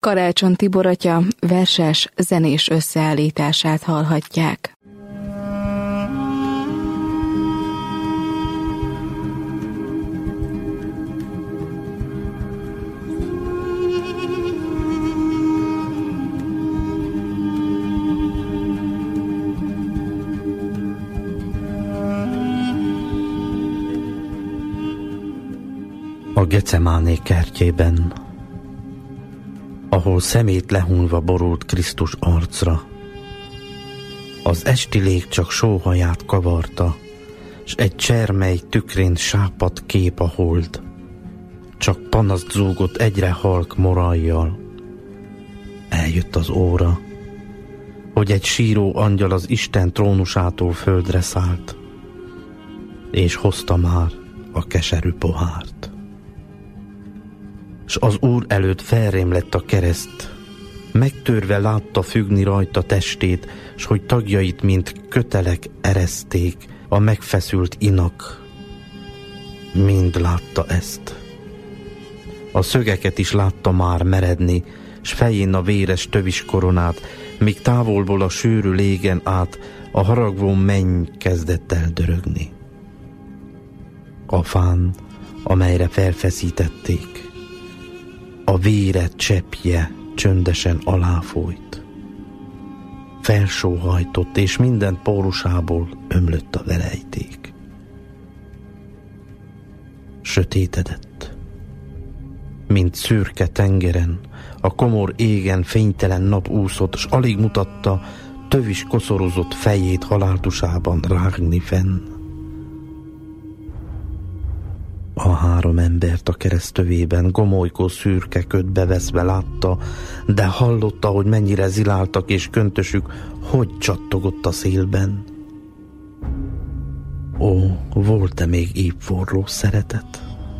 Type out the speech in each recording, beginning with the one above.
Karácsony Tibor atya verses zenés összeállítását hallhatják. A Gecemáné kertjében, ahol szemét lehunva borult Krisztus arcra, az esti lég csak sóhaját kavarta, s egy csermely tükrén sápadt kép a hold, csak panaszt zúgott egyre halk morajjal. Eljött az óra, hogy egy síró angyal az Isten trónusától földre szállt, és hozta már a keserű pohárt. S az Úr előtt felrém lett a kereszt, megtörve látta függni rajta testét, s hogy tagjait, mint kötelek ereszték, a megfeszült inak. Mind látta ezt. A szögeket is látta már meredni, s fején a véres tövis koronát, míg távolból a sűrű légen át a haragvó menny kezdett el dörögni. A fán, amelyre felfeszítették, a vére cseppje csöndesen aláfolyt. Felsóhajtott, és minden pórusából ömlött a velejték. Sötétedett, mint szürke tengeren, a komor égen fénytelen nap úszott, s alig mutatta tövis koszorozott fejét haláltusában rágni fenn. A három embert a keresztövében gomolykó szürke ködbe veszve látta, de hallotta, hogy mennyire ziláltak, és köntösük hogy csattogott a szélben. Ó, volt-e még épp forró szeretet?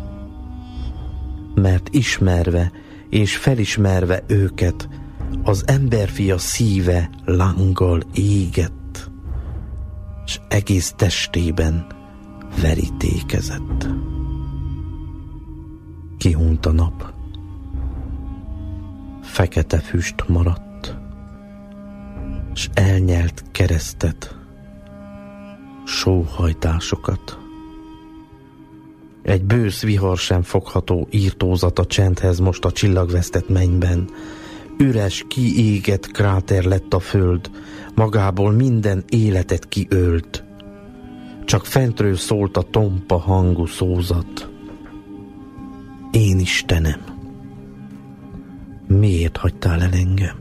Mert ismerve és felismerve őket, az emberfia szíve lánggal égett, s egész testében verítékezett. Kihunyt a nap, fekete füst maradt, s elnyelt keresztet, sóhajtásokat. Egy bősz vihar sem fogható írtózat a csendhez most a csillagvesztett mennyben. Üres, kiégett kráter lett a föld, magából minden életet kiölt. Csak fentről szólt a tompa hangú szózat. Én Istenem, miért hagytál el engem?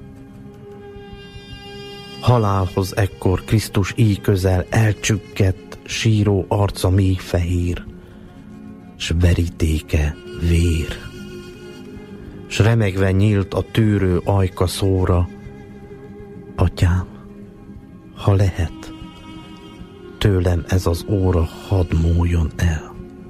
Halálhoz ekkor Krisztus így közel elcsükkett, síró arca mély fehér, s verítéke vér. S remegve nyílt a tűrő ajka szóra: Atyám, ha lehet, tőlem ez az óra hadd múljon el.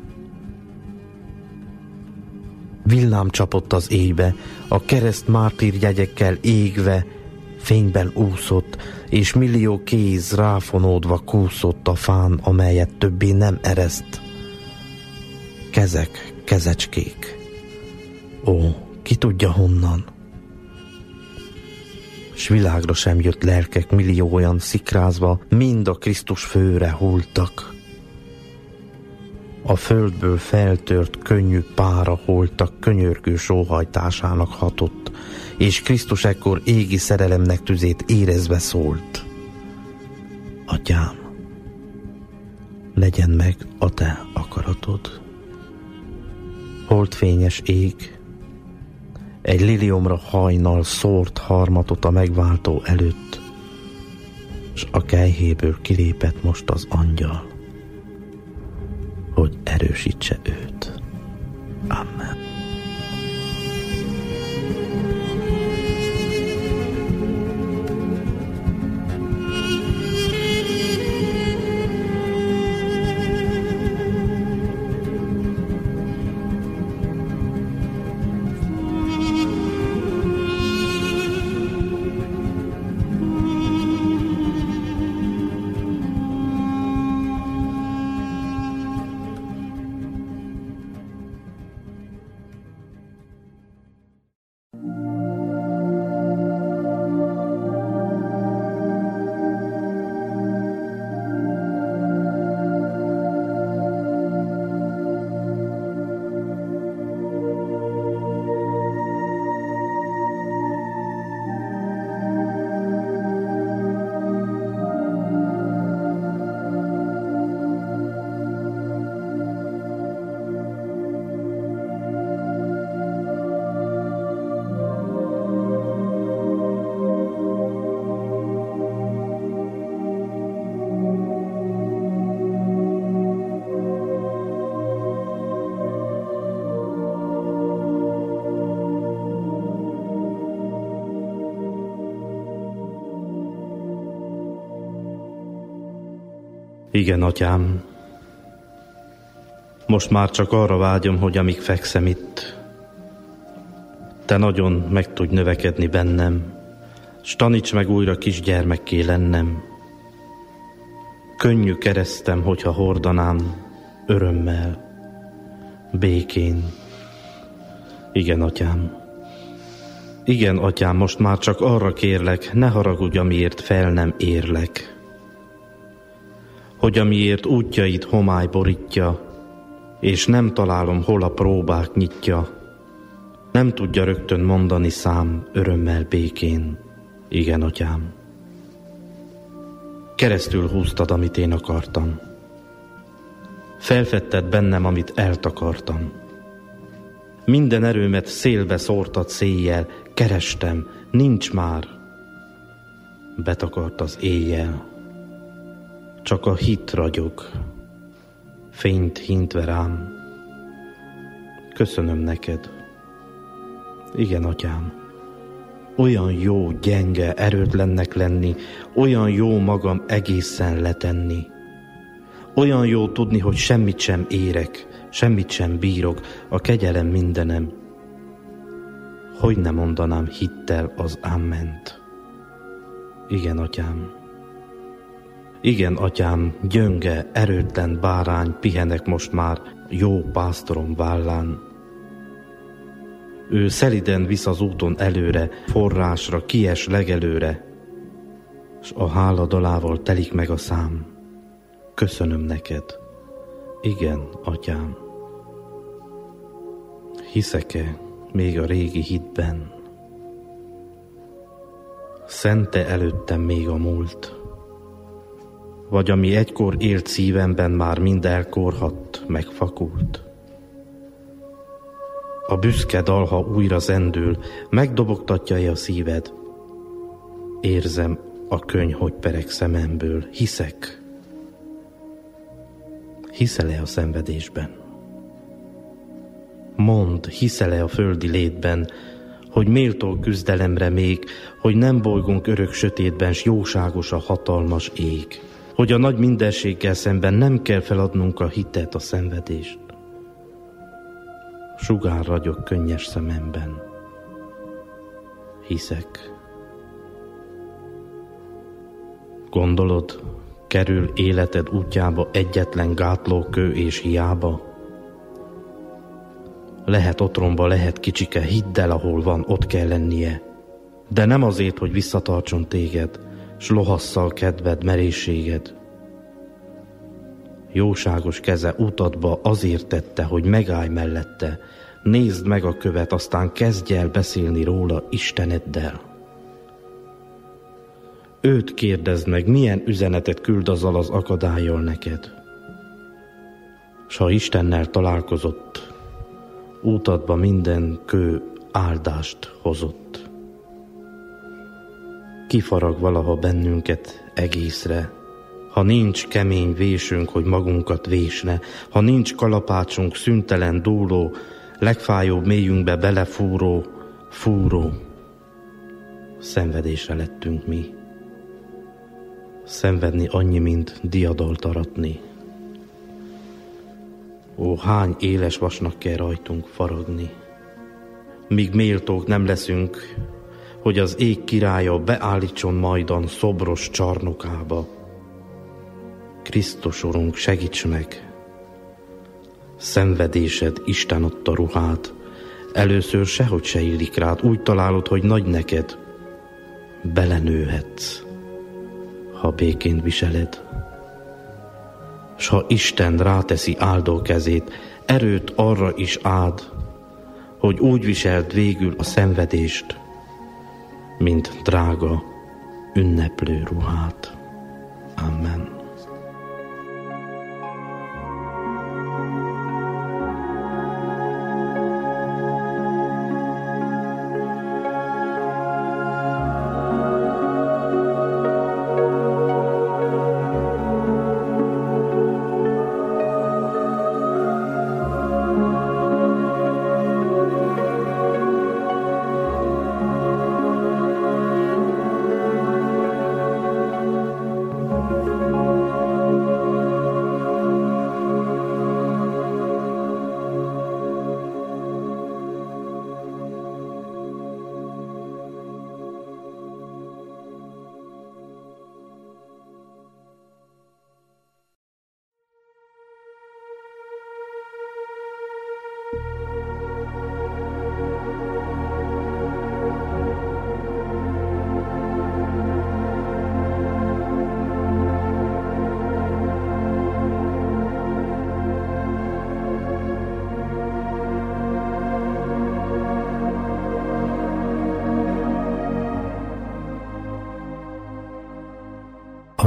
Villám csapott az éjbe, a kereszt mártírjegyekkel égve, fényben úszott, és millió kéz ráfonódva kúszott a fán, amelyet többé nem ereszt. Kezek, kezecskék. Ó, ki tudja honnan? S világra sem jött lelkek millióan szikrázva, mind a Krisztus főre hultak. A földből feltört könnyű pára holtak könyörgő sóhajtásának hatott, és Krisztus ekkor égi szerelemnek tüzét érezve szólt: Atyám, legyen meg a te akaratod. Holdfényes ég, egy liliomra hajnal szórt harmatot a megváltó előtt, s a kelyhéből kilépett most az angyal, hogy erősítse őt. Amen. Igen, atyám. Most már csak arra vágyom, hogy amíg fekszem itt, te nagyon meg tudj növekedni bennem, s taníts meg újra kisgyermekké lennem. Könnyű keresztem, hogyha hordanám örömmel, békén. Igen, atyám. Igen, atyám, most már csak arra kérlek, ne haragudj, amiért fel nem érlek. Hogy amiért útjait homály borítja, és nem találom, hol a próbák nyitja, nem tudja rögtön mondani szám örömmel, békén. Igen, atyám. Keresztül húztad, amit én akartam. Felfedted bennem, amit eltakartam. Minden erőmet szélbe szórtad széjjel, kerestem, nincs már. Betakart az éjjel. Csak a hit ragyog, fényt hintve rám. Köszönöm neked. Igen, atyám. Olyan jó, gyenge, erőtlennek lenni, olyan jó magam egészen letenni. Olyan jó tudni, hogy semmit sem érek, semmit sem bírok, a kegyelem mindenem. Hogy ne mondanám hittel az áment. Igen, atyám. Igen, atyám, gyönge, erőtlen bárány, pihenek most már jó pásztorom vállán. Ő szeliden visz az úton előre, forrásra, kies legelőre, s a háladalával telik meg a szám. Köszönöm neked. Igen, atyám. Hiszek-e még a régi hitben? Szente előttem még a múlt? Vagy ami egykor élt szívemben, már mind elkorhadt, megfakult? A büszke dal, ha újra zendül, megdobogtatja-e a szíved? Érzem a könny, hogy pereg szememből. Hiszek. Hiszel-e a szenvedésben? Mondd, hiszel-e a földi létben, hogy méltó küzdelemre még, hogy nem bolygunk örök sötétben, s jóságos a hatalmas ég, hogy a nagy mindenséggel szemben nem kell feladnunk a hitet, a szenvedést. Sugár ragyog könnyes szememben. Hiszek. Gondolod, kerül életed útjába egyetlen gátlókő és hiába? Lehet otromba, lehet kicsike, hidd el, ahol van, ott kell lennie. De nem azért, hogy visszatartson téged, s lohasszal kedved, merészséged. Jóságos keze utadba azért tette, hogy megállj mellette, nézd meg a követ, aztán kezdj el beszélni róla Isteneddel. Őt kérdezd meg, milyen üzenetet küld azzal az akadállyal neked. S ha Istennel találkozott, útadba minden kő áldást hozott. Kifarag valaha bennünket egészre, ha nincs kemény vésünk, hogy magunkat vésne, ha nincs kalapácsunk szüntelen dúló, legfájóbb mélyünkbe belefúró, fúró. Szenvedésre lettünk mi. Szenvedni annyi, mint diadalt aratni. Ó, hány éles vasnak kell rajtunk faragni, míg méltók nem leszünk, hogy az ég királya beállítson majdan szobros csarnokába. Krisztus Urunk, segíts meg! Szenvedésed Isten adta ruhát, először sehogy se illik rád, úgy találod, hogy nagy neked, belenőhetsz, ha békén viseled. S ha Isten ráteszi áldó kezét, erőt arra is áld, hogy úgy viseld végül a szenvedést, mint drága, ünneplő ruhát. Amen.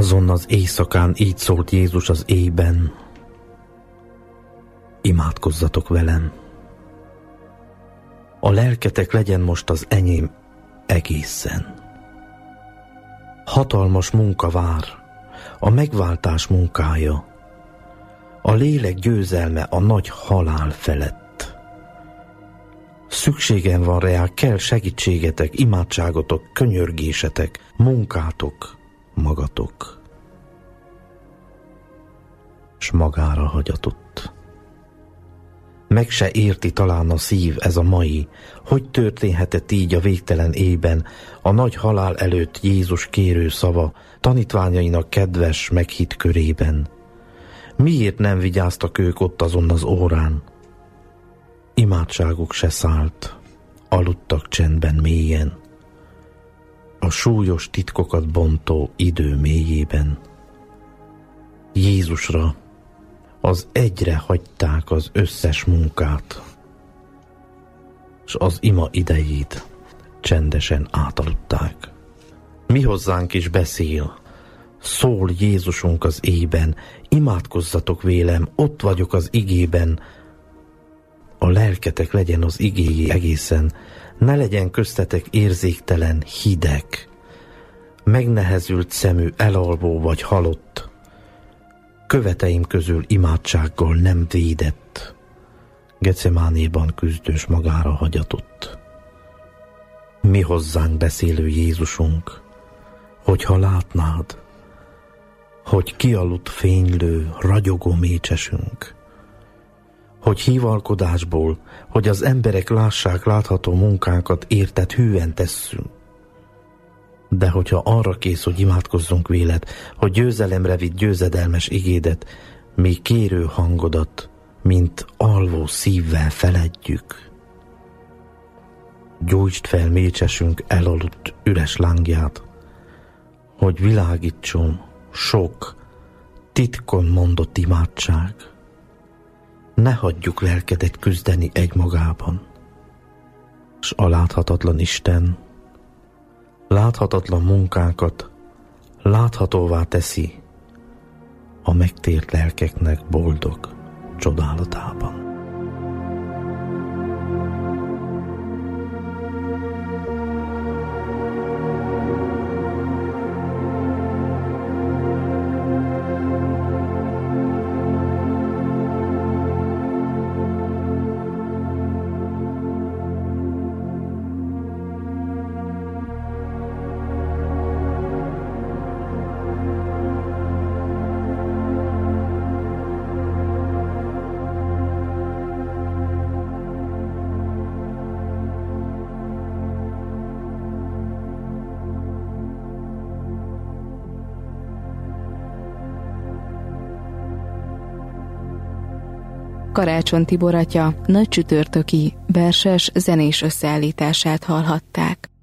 Azon az éjszakán így szólt Jézus az éjben: imádkozzatok velem. A lelketek legyen most az enyém egészen. Hatalmas munka vár, a megváltás munkája, a lélek győzelme a nagy halál felett. Szükségem van reá, kell segítségetek, imádságotok, könyörgésetek, munkátok, magatok. S magára hagyatott. Meg se érti talán a szív ez a mai, hogy történhetett így a végtelen éjben, a nagy halál előtt Jézus kérő szava, tanítványainak kedves, meghitt körében. Miért nem vigyáztak ők ott azon az órán? Imádságuk se szállt, aludtak csendben mélyen, a súlyos titkokat bontó idő mélyében. Jézusra, az egyre hagyták az összes munkát, s az ima idejét csendesen átaludták. Mi hozzánk is beszél, szól Jézusunk az éjben, imádkozzatok vélem, ott vagyok az igében. A lelketek legyen az igéjé egészen, ne legyen köztetek érzéktelen, hideg, megnehezült szemű, elalvó vagy halott, követeim közül imádsággal nem védett, Gecemánéban küzdős magára hagyatott. Mi hozzánk beszélő Jézusunk, hogyha látnád, hogy kialudt fénylő, ragyogó mécsesünk, hogy hívalkodásból, hogy az emberek lássák látható munkánkat, érted hűen tesszünk. De hogyha arra kész, hogy imádkozzunk véled, hogy győzelemre vidd győzedelmes igédet, még kérő hangodat, mint alvó szívvel feledjük. Gyújtsd fel mécsesünk elaludt üres lángját, hogy világítson sok, titkon mondott imádság. Ne hagyjuk lelkedet küzdeni egymagában, s a láthatatlan Isten láthatatlan munkánkat láthatóvá teszi a megtért lelkeknek boldog csodálatában. Karácsony Tibor atya nagycsütörtöki verses zenés összeállítását hallhatták.